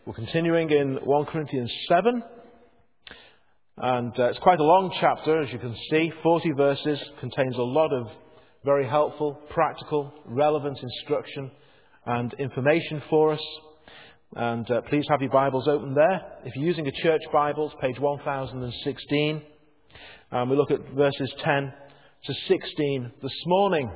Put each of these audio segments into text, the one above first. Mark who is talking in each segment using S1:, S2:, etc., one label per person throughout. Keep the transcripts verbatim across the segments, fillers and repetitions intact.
S1: We're continuing in First Corinthians seven, and uh, it's quite a long chapter, as you can see, forty verses, contains a lot of very helpful, practical, relevant instruction and information for us. And uh, please have your Bibles open there. If you're using a church Bible, it's page one thousand sixteen. And we look at verses ten to sixteen this morning.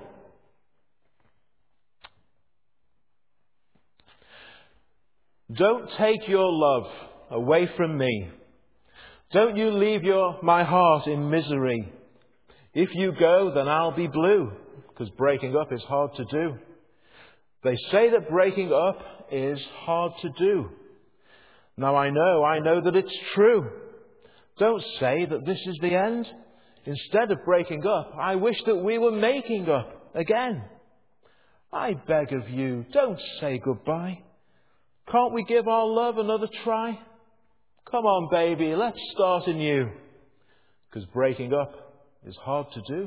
S1: Don't take your love away from me. Don't you leave your my heart in misery. If you go, then I'll be blue, because breaking up is hard to do. They say that breaking up is hard to do. Now I know, I know that it's true. Don't say that this is the end. Instead of breaking up, I wish that we were making up again. I beg of you, don't say goodbye. Can't we give our love another try? Come on, baby, let's start anew. Because breaking up is hard to do.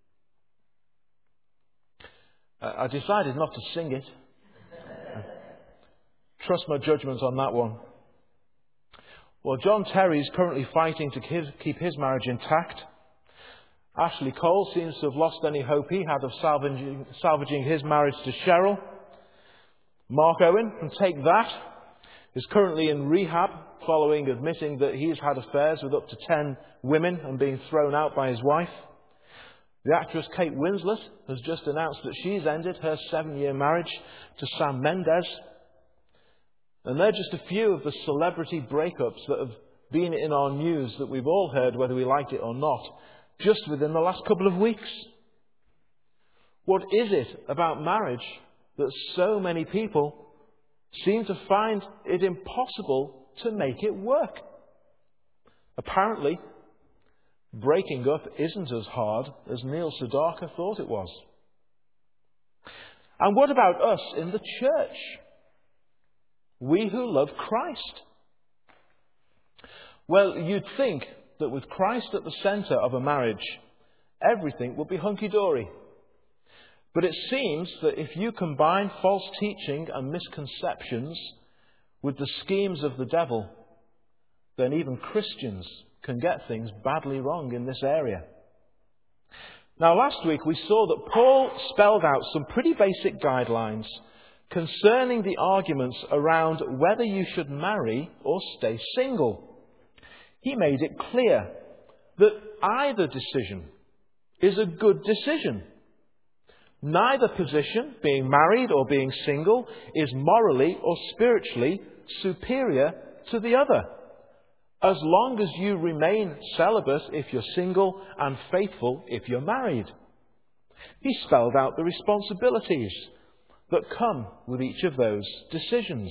S1: I decided not to sing it. Trust my judgment on that one. Well, John Terry is currently fighting to keep his marriage intact. Ashley Cole seems to have lost any hope he had of salvaging, salvaging his marriage to Cheryl. Mark Owen, from Take That, is currently in rehab following admitting that he's had affairs with up to ten women and being thrown out by his wife. The actress Kate Winslet has just announced that she's ended her seven-year marriage to Sam Mendes. And they're just a few of the celebrity breakups that have been in our news that we've all heard, whether we liked it or not, just within the last couple of weeks. What is it about marriage that so many people seem to find it impossible to make it work? Apparently, breaking up isn't as hard as Neil Sedaka thought it was. And what about us in the church? We who love Christ. Well, you'd think that with Christ at the centre of a marriage, everything would be hunky-dory. But it seems that if you combine false teaching and misconceptions with the schemes of the devil, then even Christians can get things badly wrong in this area. Now, last week we saw that Paul spelled out some pretty basic guidelines concerning the arguments around whether you should marry or stay single. He made it clear that either decision is a good decision. Neither position, being married or being single, is morally or spiritually superior to the other, as long as you remain celibate if you're single and faithful if you're married. He spelled out the responsibilities that come with each of those decisions.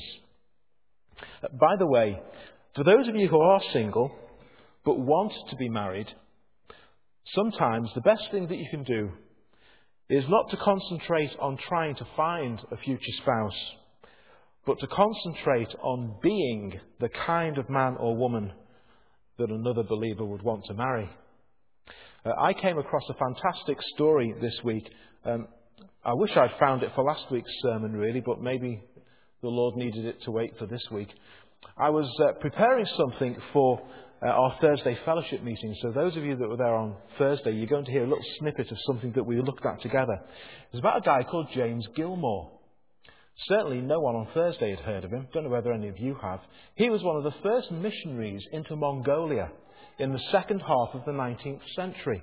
S1: By the way, for those of you who are single but want to be married, sometimes the best thing that you can do is not to concentrate on trying to find a future spouse, but to concentrate on being the kind of man or woman that another believer would want to marry. Uh, I came across a fantastic story this week. Um, I wish I'd found it for last week's sermon, really, but maybe the Lord needed it to wait for this week. I was uh, preparing something for uh, our Thursday fellowship meeting. So those of you that were there on Thursday, you're going to hear a little snippet of something that we looked at together. It's about a guy called James Gilmore. Certainly no one on Thursday had heard of him. Don't know whether any of you have. He was one of the first missionaries into Mongolia in the second half of the nineteenth century,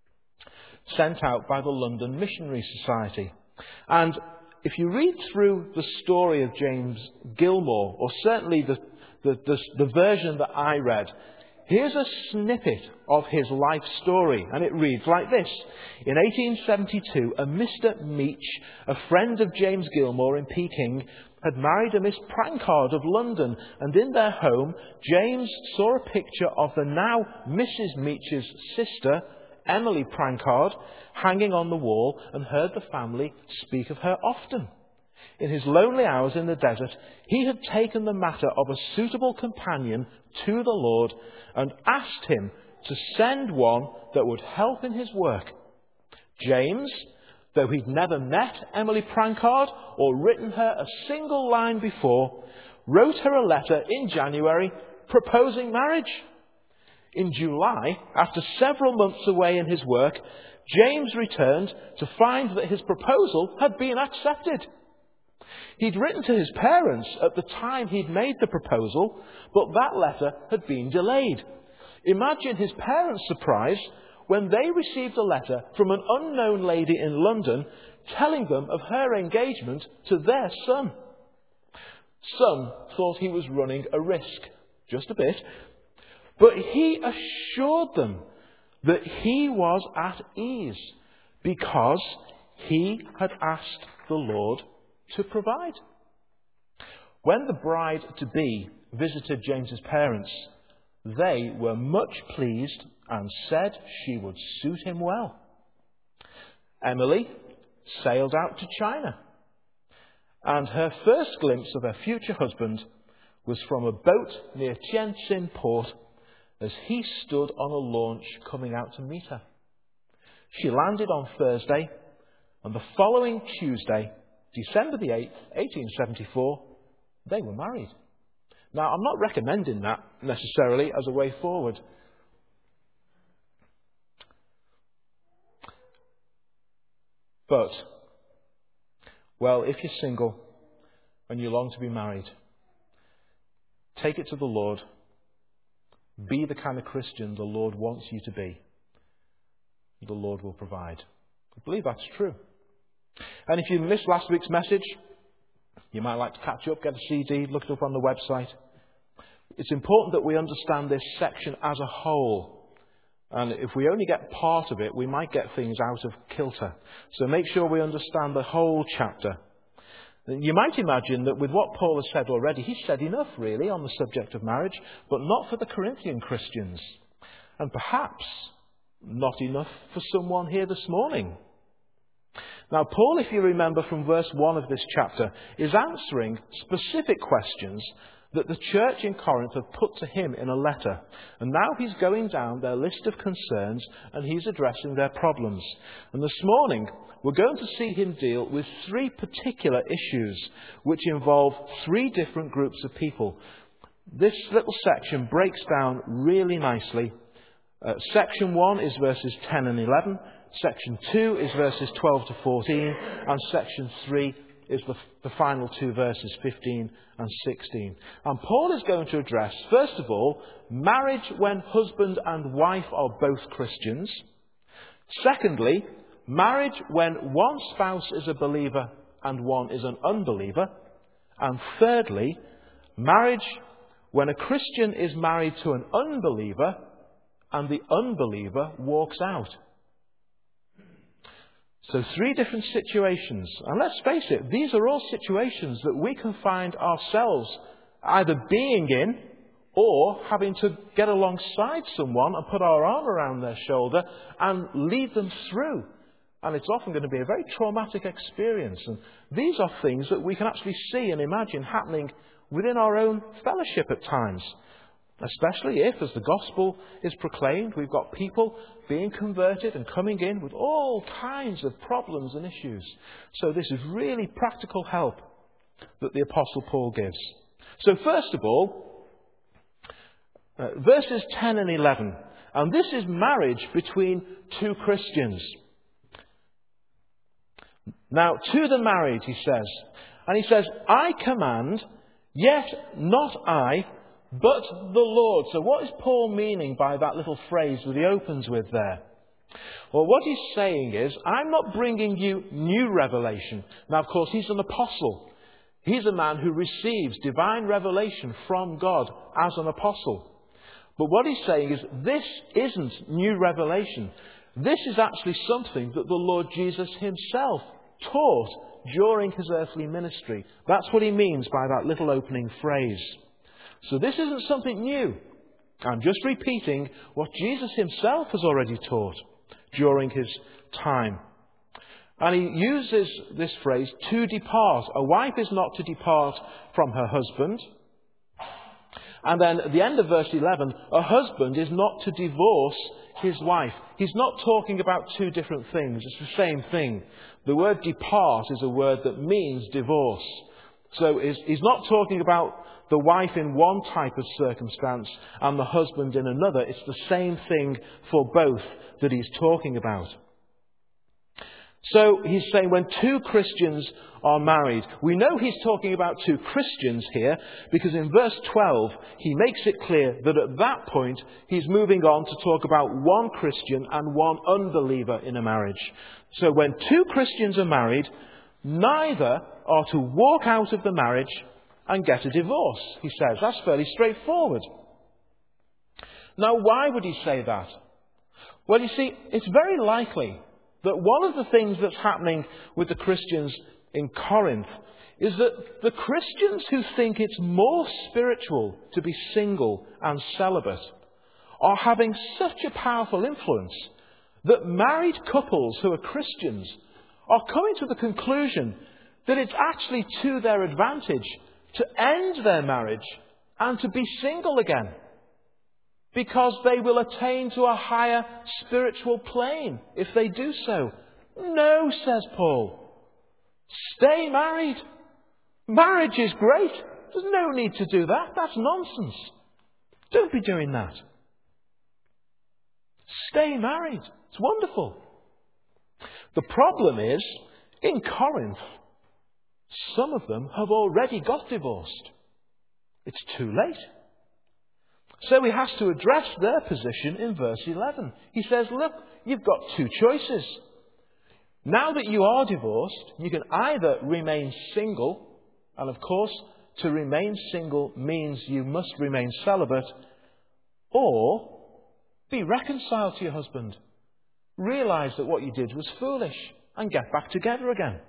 S1: sent out by the London Missionary Society. And if you read through the story of James Gilmore, or certainly the, the, the, the version that I read, here's a snippet of his life story, and it reads like this. In eighteen seventy-two, a Mister Meach, a friend of James Gilmore in Peking, had married a Miss Prancard of London, and in their home, James saw a picture of the now Missus Meach's sister, Emily Prancard, hanging on the wall, and heard the family speak of her often. In his lonely hours in the desert, he had taken the matter of a suitable companion to the Lord and asked him to send one that would help in his work. James, though he'd never met Emily Prancard or written her a single line before, wrote her a letter in January proposing marriage. In July, after several months away in his work, James returned to find that his proposal had been accepted. He'd written to his parents at the time he'd made the proposal, but that letter had been delayed. Imagine his parents' surprise when they received a letter from an unknown lady in London telling them of her engagement to their son. Some thought he was running a risk, just a bit, but he assured them that he was at ease because he had asked the Lord to provide. When the bride-to-be visited James's parents, they were much pleased and said she would suit him well. Emily sailed out to China, and her first glimpse of her future husband was from a boat near Tianjin port as he stood on a launch coming out to meet her. She landed on Thursday, and the following Tuesday, December the eighth, eighteen seventy-four, they were married. Now, I'm not recommending that necessarily as a way forward. But, well, if you're single and you long to be married, take it to the Lord. Be the kind of Christian the Lord wants you to be. The Lord will provide. I believe that's true. And if you missed last week's message, you might like to catch up, get a C D, look it up on the website. It's important that we understand this section as a whole. And if we only get part of it, we might get things out of kilter. So make sure we understand the whole chapter. You might imagine that with what Paul has said already, he's said enough really on the subject of marriage, but not for the Corinthian Christians. And perhaps not enough for someone here this morning. Now, Paul, if you remember from verse one of this chapter, is answering specific questions that the church in Corinth have put to him in a letter. And now he's going down their list of concerns and he's addressing their problems. And this morning, we're going to see him deal with three particular issues which involve three different groups of people. This little section breaks down really nicely. Uh, section one is verses ten and eleven. Section two is verses twelve to fourteen. And section three is the, the final two verses, fifteen and sixteen. And Paul is going to address, first of all, marriage when husband and wife are both Christians. Secondly, marriage when one spouse is a believer and one is an unbeliever. And thirdly, marriage when a Christian is married to an unbeliever and the unbeliever walks out. So three different situations. And let's face it, these are all situations that we can find ourselves either being in or having to get alongside someone and put our arm around their shoulder and lead them through. And it's often going to be a very traumatic experience. And these are things that we can actually see and imagine happening within our own fellowship at times. Especially if, as the gospel is proclaimed, we've got people being converted and coming in with all kinds of problems and issues. So this is really practical help that the Apostle Paul gives. So first of all, uh, verses ten and eleven. And this is marriage between two Christians. Now, to the married, he says, and he says, I command, yet not I, but the Lord. So what is Paul meaning by that little phrase that he opens with there? Well, what he's saying is, I'm not bringing you new revelation. Now, of course, he's an apostle. He's a man who receives divine revelation from God as an apostle. But what he's saying is, this isn't new revelation. This is actually something that the Lord Jesus himself taught during his earthly ministry. That's what he means by that little opening phrase. So this isn't something new. I'm just repeating what Jesus himself has already taught during his time. And he uses this phrase, to depart. A wife is not to depart from her husband. And then at the end of verse eleven, a husband is not to divorce his wife. He's not talking about two different things. It's the same thing. The word depart is a word that means divorce. So he's, he's not talking about the wife in one type of circumstance and the husband in another. It's the same thing for both that he's talking about. So he's saying when two Christians are married, we know he's talking about two Christians here because in verse twelve he makes it clear that at that point he's moving on to talk about one Christian and one unbeliever in a marriage. So when two Christians are married, neither are to walk out of the marriage and get a divorce, he says. That's fairly straightforward. Now, why would he say that? Well, you see, it's very likely that one of the things that's happening with the Christians in Corinth is that the Christians who think it's more spiritual to be single and celibate are having such a powerful influence that married couples who are Christians are coming to the conclusion that it's actually to their advantage to end their marriage and to be single again, because they will attain to a higher spiritual plane if they do so. No, says Paul. Stay married. Marriage is great. There's no need to do that. That's nonsense. Don't be doing that. Stay married. It's wonderful. The problem is, in Corinth, some of them have already got divorced. It's too late. So he has to address their position in verse eleven. He says, look, you've got two choices. Now that you are divorced, you can either remain single, and of course, to remain single means you must remain celibate, or be reconciled to your husband. Realise that what you did was foolish and get back together again.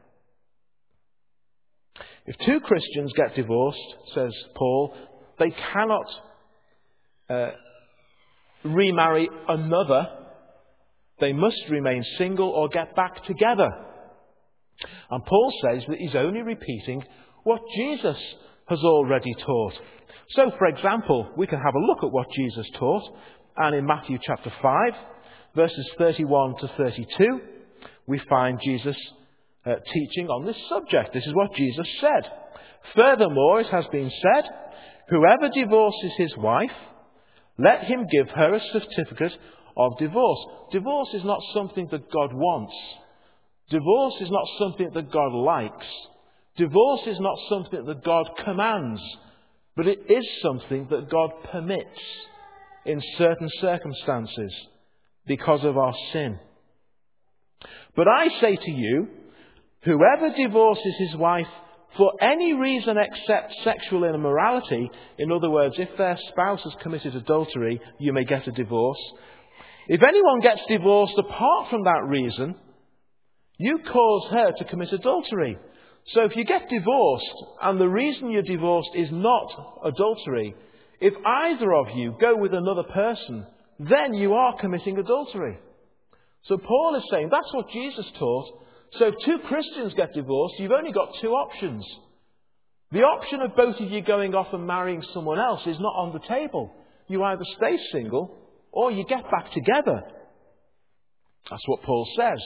S1: If two Christians get divorced, says Paul, they cannot uh, remarry another. They must remain single or get back together. And Paul says that he's only repeating what Jesus has already taught. So, for example, we can have a look at what Jesus taught. And in Matthew chapter five, verses thirty-one to thirty-two, we find Jesus uh, teaching on this subject. This is what Jesus said. Furthermore, it has been said, whoever divorces his wife, let him give her a certificate of divorce. Divorce is not something that God wants. Divorce is not something that God likes. Divorce is not something that God commands. But it is something that God permits in certain circumstances because of our sin. But I say to you, whoever divorces his wife for any reason except sexual immorality, in other words, if their spouse has committed adultery, you may get a divorce. If anyone gets divorced apart from that reason, you cause her to commit adultery. So if you get divorced and the reason you're divorced is not adultery, if either of you go with another person, then you are committing adultery. So Paul is saying that's what Jesus taught. So if two Christians get divorced, you've only got two options. The option of both of you going off and marrying someone else is not on the table. You either stay single or you get back together. That's what Paul says.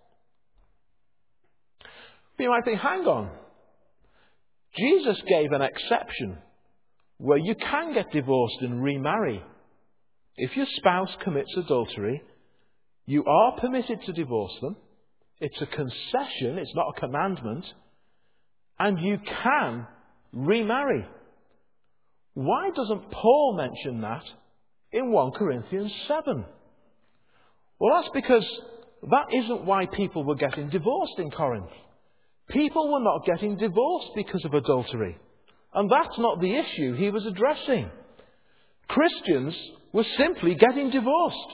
S1: But you might think, hang on. Jesus gave an exception where you can get divorced and remarry. If your spouse commits adultery, you are permitted to divorce them. It's a concession, it's not a commandment. And you can remarry. Why doesn't Paul mention that in First Corinthians seven? Well, that's because that isn't why people were getting divorced in Corinth. People were not getting divorced because of adultery. And that's not the issue he was addressing. Christians were simply getting divorced.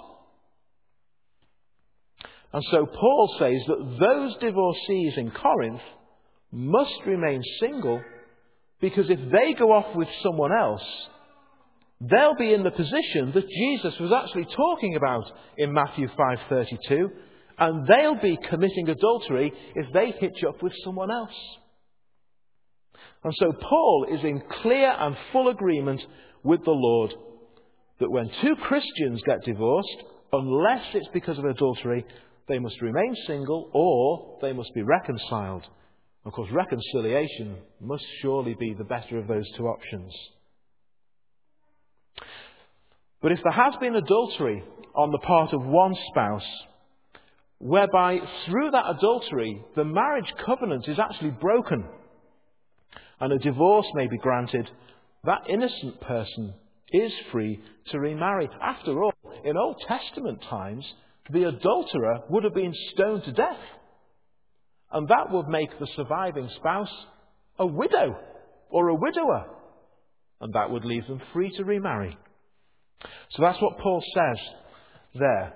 S1: And so Paul says that those divorcees in Corinth must remain single, because if they go off with someone else, they'll be in the position that Jesus was actually talking about in Matthew five thirty-two, and they'll be committing adultery if they hitch up with someone else. And so Paul is in clear and full agreement with the Lord that when two Christians get divorced, unless it's because of adultery, they must remain single or they must be reconciled. Of course, reconciliation must surely be the better of those two options. But if there has been adultery on the part of one spouse, whereby through that adultery the marriage covenant is actually broken and a divorce may be granted, that innocent person is free to remarry. After all, in Old Testament times, the adulterer would have been stoned to death. And that would make the surviving spouse a widow or a widower. And that would leave them free to remarry. So that's what Paul says there.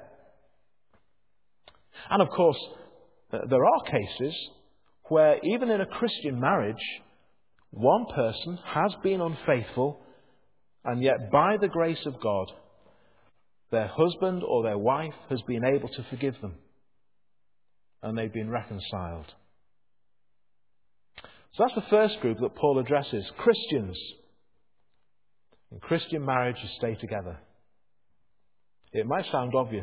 S1: And of course, there are cases where even in a Christian marriage, one person has been unfaithful, and yet by the grace of God, their husband or their wife has been able to forgive them. And they've been reconciled. So that's the first group that Paul addresses. Christians. In Christian marriage, you stay together. It might sound obvious,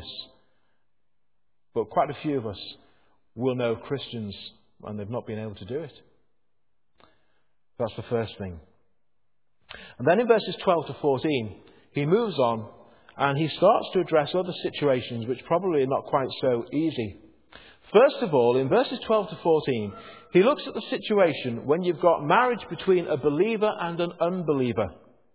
S1: but quite a few of us will know Christians and they've not been able to do it. That's the first thing. And then in verses twelve to fourteen, he moves on and he starts to address other situations which probably are not quite so easy. First of all, in verses twelve to fourteen, he looks at the situation when you've got marriage between a believer and an unbeliever.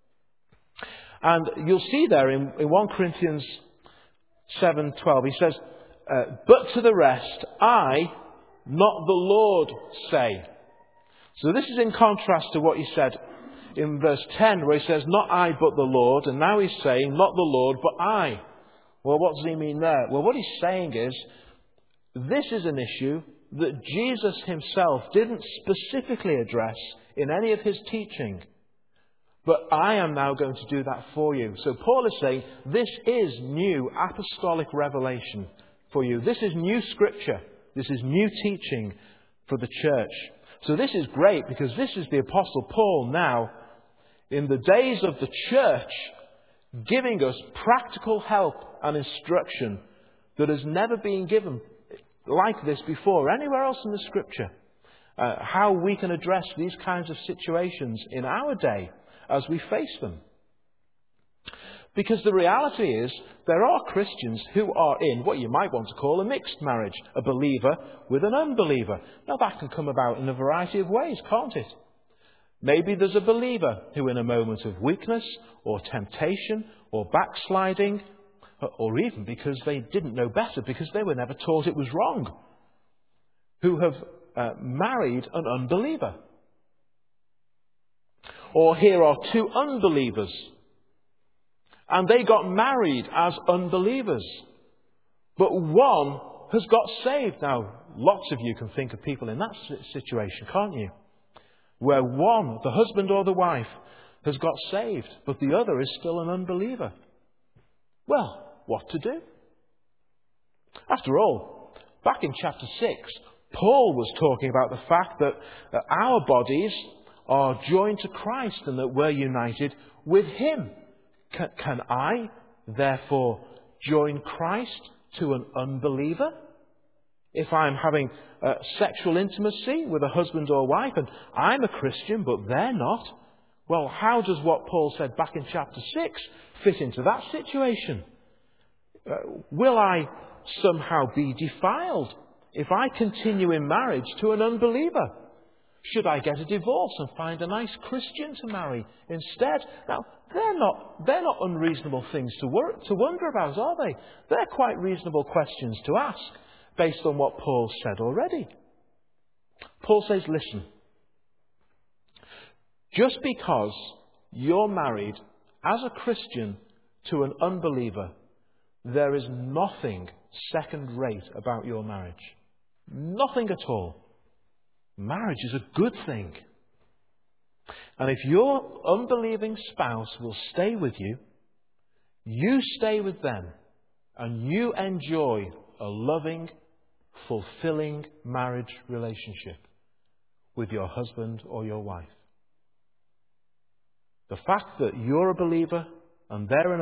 S1: And you'll see there in, in First Corinthians seven twelve, he says, uh, but to the rest, I, not the Lord, say. So this is in contrast to what he said in verse ten, where he says, not I, but the Lord. And now he's saying, not the Lord, but I. Well, what does he mean there? Well, what he's saying is, this is an issue that Jesus himself didn't specifically address in any of his teaching. But I am now going to do that for you. So Paul is saying, this is new apostolic revelation for you. This is new scripture. This is new teaching for the church. So this is great because this is the Apostle Paul now, in the days of the church, giving us practical help and instruction that has never been given like this before anywhere else in the scripture. Uh, how we can address these kinds of situations in our day as we face them. Because the reality is, there are Christians who are in what you might want to call a mixed marriage, a believer with an unbeliever. Now that can come about in a variety of ways, can't it? Maybe there's a believer who in a moment of weakness or temptation or backsliding, or even because they didn't know better, because they were never taught it was wrong, who have uh, married an unbeliever. Or here are two unbelievers, and they got married as unbelievers, but one has got saved. Now, lots of you can think of people in that situation, can't you? Where one, the husband or the wife, has got saved, but the other is still an unbeliever. Well, what to do? After all, back in chapter six, Paul was talking about the fact that, that our bodies are joined to Christ and that we're united with Him. Can, can I, therefore, join Christ to an unbeliever? If I'm having uh, sexual intimacy with a husband or wife and I'm a Christian but they're not, well, how does what Paul said back in chapter six fit into that situation? Uh, will I somehow be defiled if I continue in marriage to an unbeliever? Should I get a divorce and find a nice Christian to marry instead? Now, they're not, they're not unreasonable things to, wor- to wonder about, are they? They're quite reasonable questions to ask based on what Paul said already. Paul says, listen, just because you're married as a Christian to an unbeliever, there is nothing second-rate about your marriage. Nothing at all. Marriage is a good thing. And if your unbelieving spouse will stay with you, you stay with them, and you enjoy a loving, fulfilling marriage relationship with your husband or your wife. The fact that you're a believer and they're an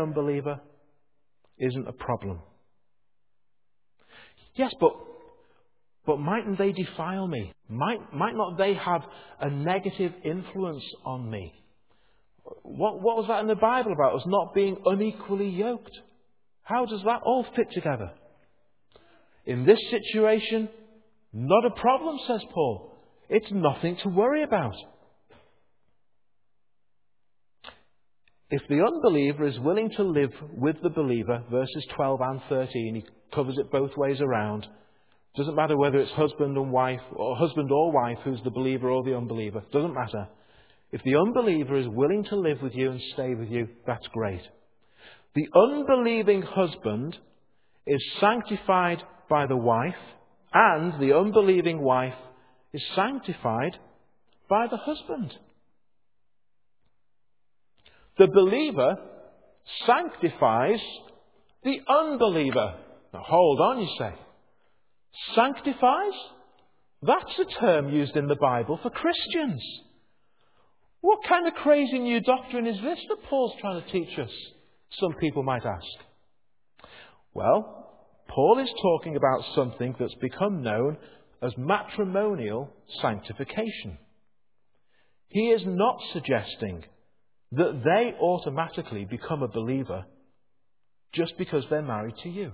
S1: but mightn't they defile me? Might, might not they have a negative influence on me? What, what was that in the Bible about us not being unequally yoked? How does that all fit together? In this situation, not a problem, says Paul. It's nothing to worry about. If the unbeliever is willing to live with the believer, verses twelve and thirteen, he covers it both ways around. Doesn't matter whether it's husband and wife, or husband or wife who's the believer or the unbeliever. Doesn't matter. If the unbeliever is willing to live with you and stay with you, that's great. The unbelieving husband is sanctified by the wife, and the unbelieving wife is sanctified by the husband. The believer sanctifies the unbeliever. Now hold on, you say. Sanctifies? That's a term used in the Bible for Christians. What kind of crazy new doctrine is this that Paul's trying to teach us? Some people might ask. Well, Paul is talking about something that's become known as matrimonial sanctification. He is not suggesting that they automatically become a believer just because they're married to you.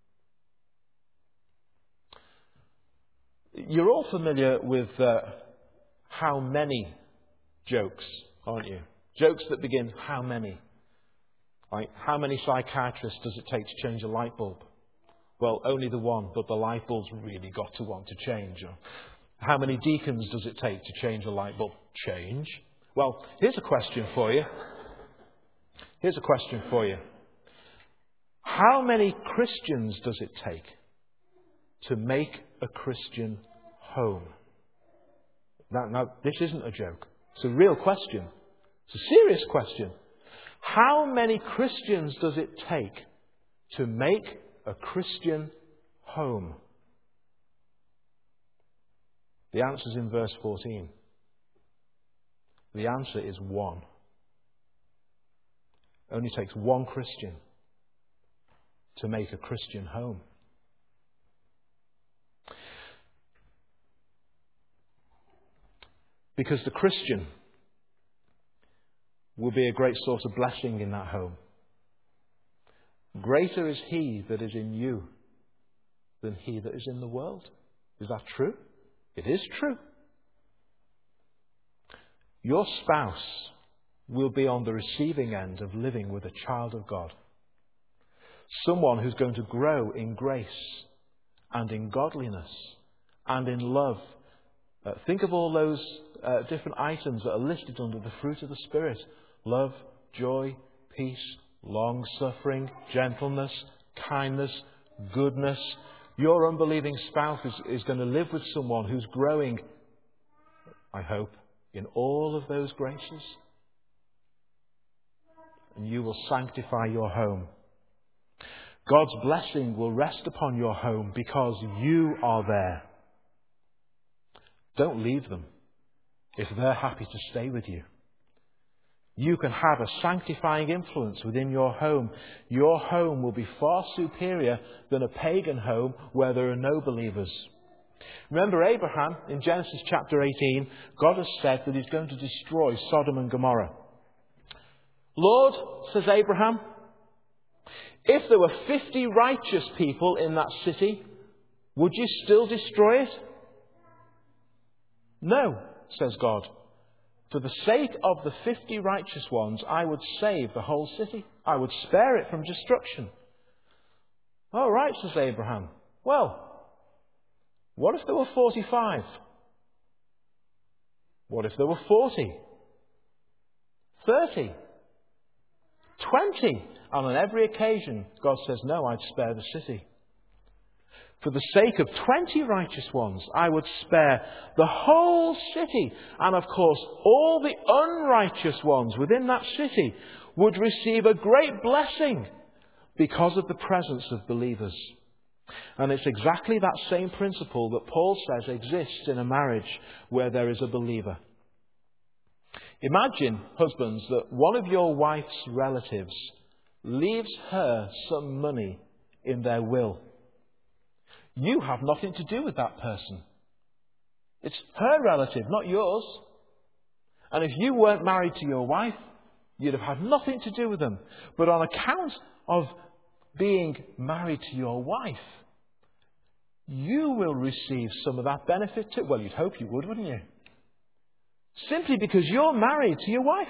S1: You're all familiar with uh, how many jokes, aren't you? Jokes that begin, how many? Like, how many psychiatrists does it take to change a light bulb? Well, only the one, but the light bulb's really got to want to change. Or, how many deacons does it take to change a light bulb? Change. Well, here's a question for you. Here's a question for you. How many Christians does it take to make a Christian home? Now, now, this isn't a joke. It's a real question. It's a serious question. How many Christians does it take to make a Christian home? The answer is in verse fourteen. The answer is one. It only takes one Christian to make a Christian home. Because the Christian will be a great source of blessing in that home. Greater is He that is in you than he that is in the world. Is that true? It is true. Your spouse will be on the receiving end of living with a child of God. Someone who's going to grow in grace and in godliness and in love. Uh, think of all those uh, different items that are listed under the fruit of the Spirit. Love, joy, peace, long-suffering, gentleness, kindness, goodness. Your unbelieving spouse is, is going to live with someone who's growing, I hope, in all of those graces. And you will sanctify your home. God's blessing will rest upon your home because you are there. Don't leave them if they're happy to stay with you. You can have a sanctifying influence within your home. Your home will be far superior than a pagan home where there are no believers. Remember Abraham in Genesis chapter eighteen, God has said that He's going to destroy Sodom and Gomorrah. Lord, says Abraham, if there were fifty righteous people in that city, would you still destroy it? No, says God. For the sake of the fifty righteous ones, I would save the whole city. I would spare it from destruction. All right, says Abraham. Well, what if there were forty-five? What if there were forty? thirty? twenty? And on every occasion, God says, no, I'd spare the city. For the sake of twenty righteous ones, I would spare the whole city. And of course, all the unrighteous ones within that city would receive a great blessing because of the presence of believers. And it's exactly that same principle that Paul says exists in a marriage where there is a believer. Imagine, husbands, that one of your wife's relatives leaves her some money in their will. you have nothing to do with that person. It's her relative, not yours. And if you weren't married to your wife, you'd have had nothing to do with them. But on account of being married to your wife, you will receive some of that benefit too. Well, you'd hope you would, wouldn't you? Simply because you're married to your wife.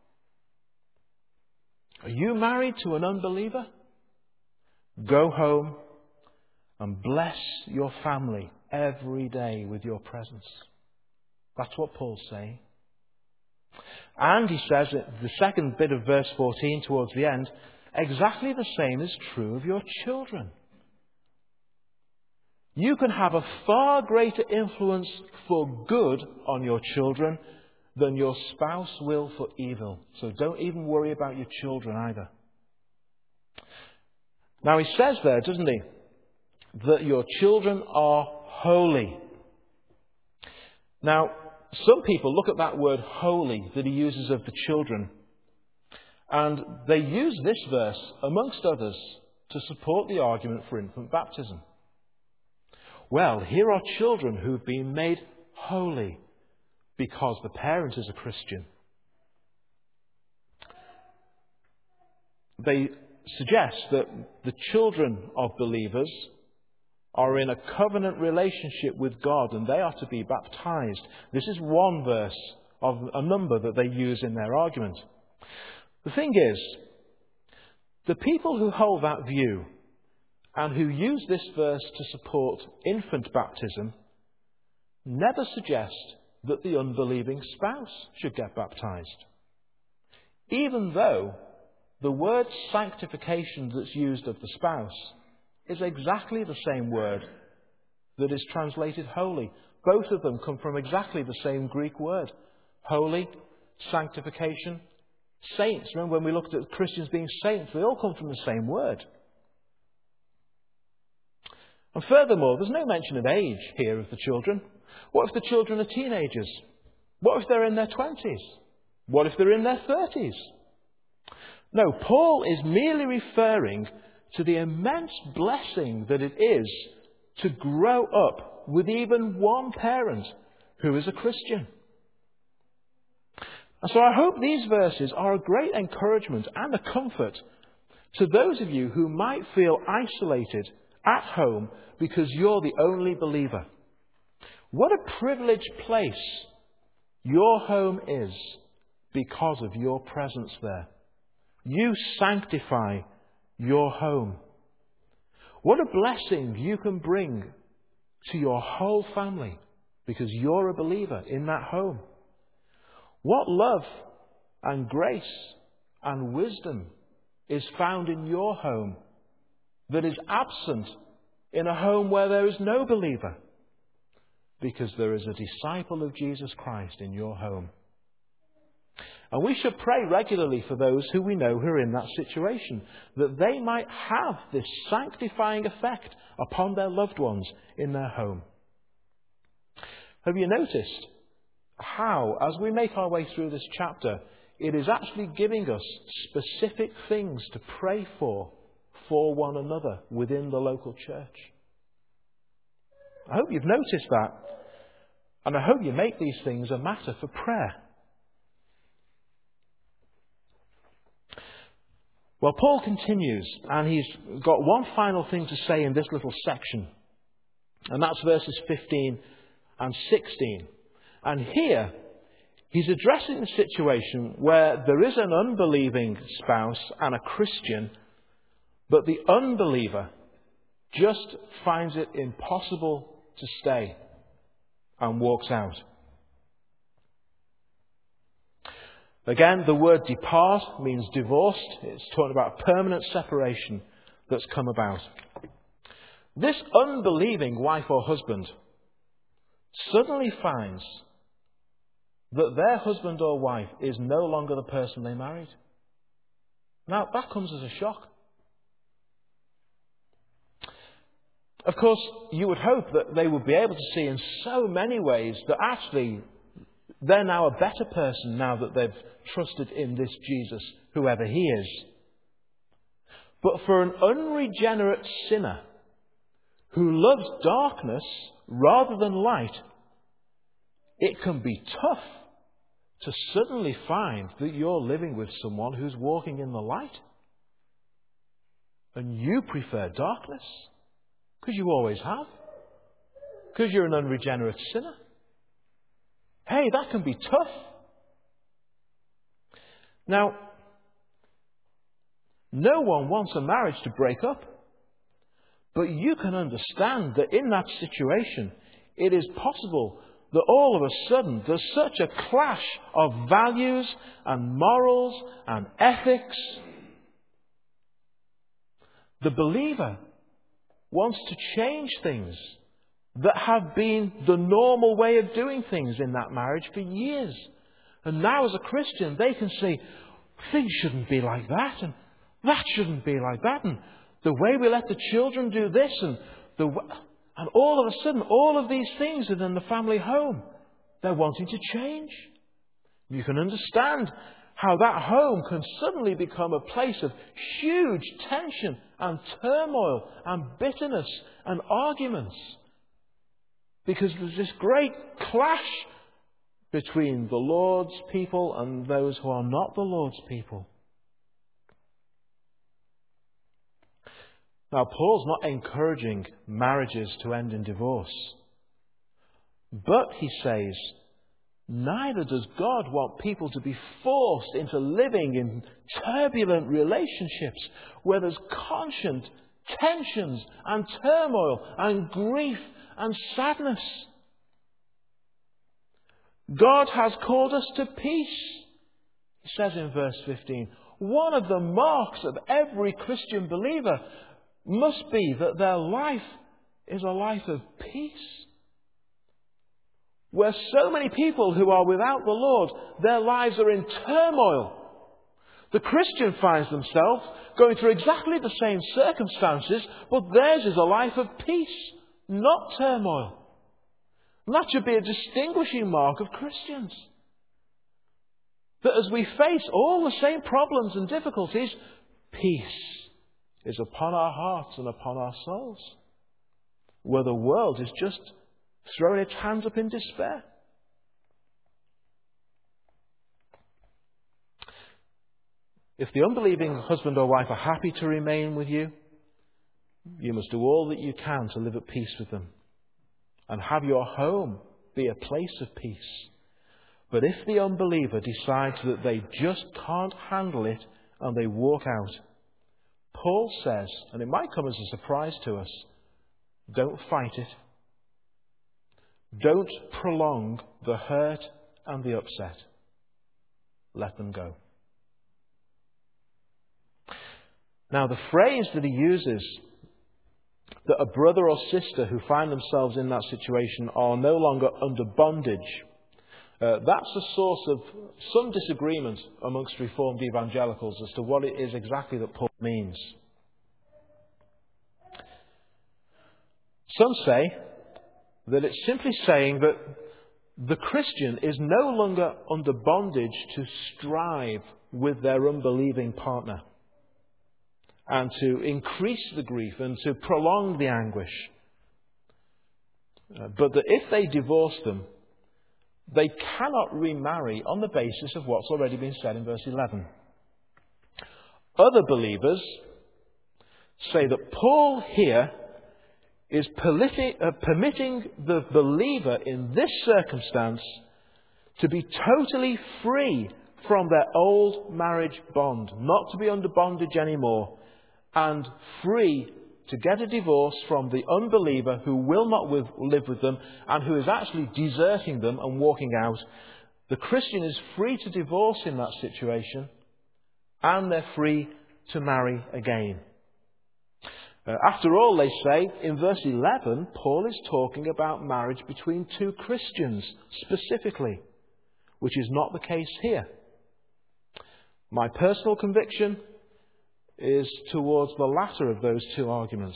S1: Are you married to an unbeliever? Go home and bless your family every day with your presence. That's what Paul's saying. And he says, the second bit of verse fourteen towards the end, exactly the same is true of your children. You can have a far greater influence for good on your children than your spouse will for evil. So don't even worry about your children either. Now he says there, doesn't he, that your children are holy. Now, some people look at that word holy that he uses of the children, and they use this verse, amongst others, to support the argument for infant baptism. Well, here are children who've been made holy because the parent is a Christian. They suggest that the children of believers are in a covenant relationship with God and they are to be baptized. This is one verse of a number that they use in their argument. The thing is, the people who hold that view and who use this verse to support infant baptism never suggest that the unbelieving spouse should get baptized. Even though the word sanctification that's used of the spouse is exactly the same word that is translated holy. Both of them come from exactly the same Greek word. Holy, sanctification, saints. Remember when we looked at Christians being saints, they all come from the same word. And furthermore, there's no mention of age here of the children. What if the children are teenagers? What if they're in their twenties? What if they're in their thirties? No, Paul is merely referring to the immense blessing that it is to grow up with even one parent who is a Christian. And so I hope these verses are a great encouragement and a comfort to those of you who might feel isolated at home because you're the only believer. What a privileged place your home is because of your presence there. You sanctify your home. What a blessing you can bring to your whole family because you're a believer in that home. What love and grace and wisdom is found in your home that is absent in a home where there is no believer, because there is a disciple of Jesus Christ in your home. And we should pray regularly for those who we know who are in that situation, that they might have this sanctifying effect upon their loved ones in their home. Have you noticed how, as we make our way through this chapter, it is actually giving us specific things to pray for, for one another within the local church? I hope you've noticed that, and I hope you make these things a matter for prayer. Well, Paul continues, and he's got one final thing to say in this little section, and that's verses fifteen and sixteen. And here, he's addressing the situation where there is an unbelieving spouse and a Christian, but the unbeliever just finds it impossible to stay and walks out. Again, the word depart means divorced. It's talking about a permanent separation that's come about. This unbelieving wife or husband suddenly finds that their husband or wife is no longer the person they married. Now, that comes as a shock. Of course, you would hope that they would be able to see in so many ways that actually they're now a better person now that they've trusted in this Jesus, whoever he is. But for an unregenerate sinner who loves darkness rather than light, it can be tough to suddenly find that you're living with someone who's walking in the light. And you prefer darkness, because you always have, because you're an unregenerate sinner. Hey, that can be tough. Now, no one wants a marriage to break up, but you can understand that in that situation, it is possible that all of a sudden there's such a clash of values and morals and ethics. The believer wants to change things that have been the normal way of doing things in that marriage for years. And now as a Christian, they can say, things shouldn't be like that, and that shouldn't be like that, and the way we let the children do this, and the and all of a sudden, all of these things within the family home, they're wanting to change. You can understand how that home can suddenly become a place of huge tension and turmoil and bitterness and arguments. Because there's this great clash between the Lord's people and those who are not the Lord's people. Now, Paul's not encouraging marriages to end in divorce. But, he says, neither does God want people to be forced into living in turbulent relationships where there's constant tensions and turmoil and grief and sadness. God has called us to peace, he says in verse fifteen. One of the marks of every Christian believer must be that their life is a life of peace. Where so many people who are without the Lord, their lives are in turmoil. The Christian finds themselves going through exactly the same circumstances, but theirs is a life of peace, not turmoil. And that should be a distinguishing mark of Christians. That as we face all the same problems and difficulties, peace is upon our hearts and upon our souls. Where the world is just throwing its hands up in despair. If the unbelieving husband or wife are happy to remain with you, you must do all that you can to live at peace with them and have your home be a place of peace. But if the unbeliever decides that they just can't handle it and they walk out, Paul says, and it might come as a surprise to us, don't fight it. Don't prolong the hurt and the upset. Let them go. Now, the phrase that he uses, that a brother or sister who find themselves in that situation are no longer under bondage, uh, that's a source of some disagreement amongst Reformed evangelicals as to what it is exactly that Paul means. Some say that it's simply saying that the Christian is no longer under bondage to strive with their unbelieving partner and to increase the grief and to prolong the anguish. Uh, but that if they divorce them, they cannot remarry on the basis of what's already been said in verse eleven. Other believers say that Paul here is permitting, uh, permitting the believer in this circumstance to be totally free from their old marriage bond, not to be under bondage anymore, and free to get a divorce from the unbeliever who will not with, live with them and who is actually deserting them and walking out. The Christian is free to divorce in that situation, and they're free to marry again. Uh, after all, they say, in verse eleven, Paul is talking about marriage between two Christians specifically, which is not the case here. My personal conviction is towards the latter of those two arguments.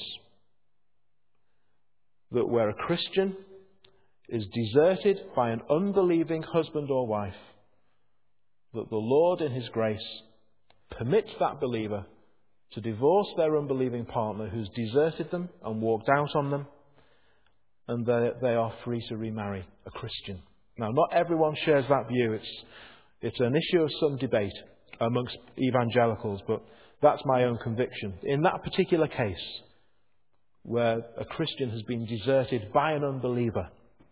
S1: That where a Christian is deserted by an unbelieving husband or wife, that the Lord in His grace permits that believer to divorce their unbelieving partner who's deserted them and walked out on them, and they, they are free to remarry a Christian. Now, not everyone shares that view. It's, it's an issue of some debate amongst evangelicals, but that's my own conviction. In that particular case, where a Christian has been deserted by an unbeliever,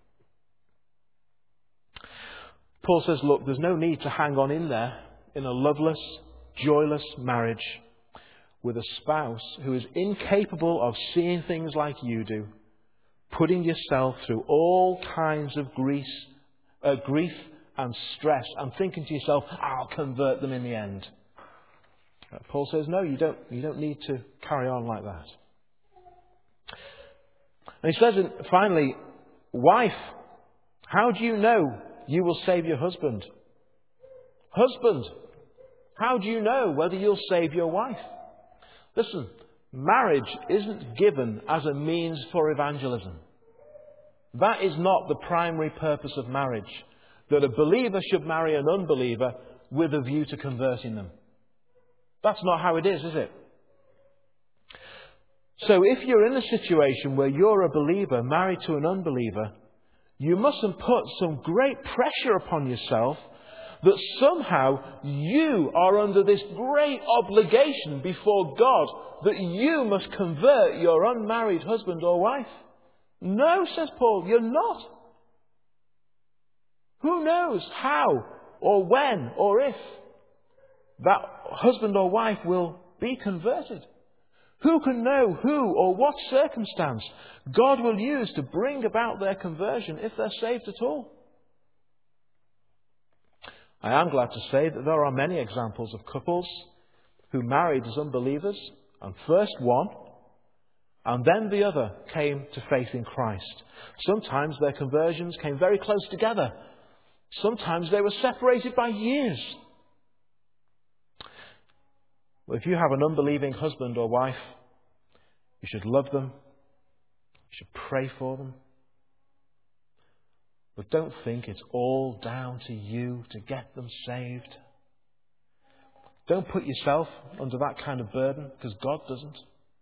S1: Paul says, look, there's no need to hang on in there in a loveless, joyless marriage with a spouse who is incapable of seeing things like you do, putting yourself through all kinds of grief, uh, grief and stress, and thinking to yourself, I'll convert them in the end. Uh, Paul says, no, you don't, you don't need to carry on like that. And he says, finally, wife, how do you know you will save your husband? Husband, how do you know whether you'll save your wife? Listen, marriage isn't given as a means for evangelism. That is not the primary purpose of marriage, that a believer should marry an unbeliever with a view to converting them. That's not how it is, is it? So if you're in a situation where you're a believer married to an unbeliever, you mustn't put some great pressure upon yourself that somehow you are under this great obligation before God that you must convert your unmarried husband or wife. No, says Paul, you're not. Who knows how or when or if that husband or wife will be converted? Who can know who or what circumstance God will use to bring about their conversion if they're saved at all? I am glad to say that there are many examples of couples who married as unbelievers, and first one, and then the other came to faith in Christ. Sometimes their conversions came very close together. Sometimes they were separated by years. Well, if you have an unbelieving husband or wife, you should love them. You should pray for them. But don't think it's all down to you to get them saved. Don't put yourself under that kind of burden, because God doesn't.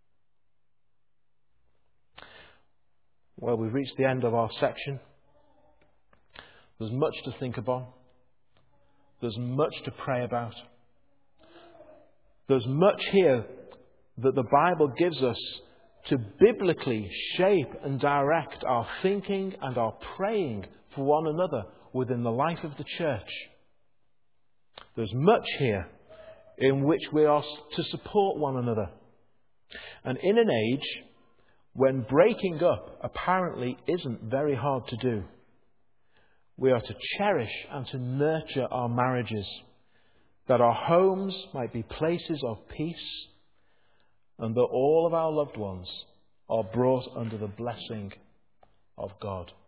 S1: Well, we've reached the end of our section. There's much to think upon. There's much to pray about. There's much here that the Bible gives us to biblically shape and direct our thinking and our praying for one another within the life of the church. There's much here in which we are to support one another. And in an age when breaking up apparently isn't very hard to do, we are to cherish and to nurture our marriages, that our homes might be places of peace, and that all of our loved ones are brought under the blessing of God.